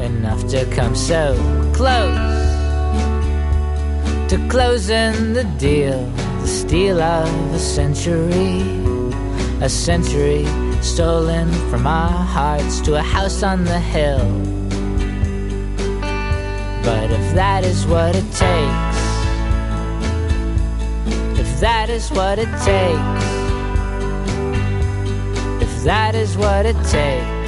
enough to come so close to closing the deal, the steal of a century stolen from our hearts to a house on the hill. But if that is what it takes, if that is what it takes, if that is what it takes,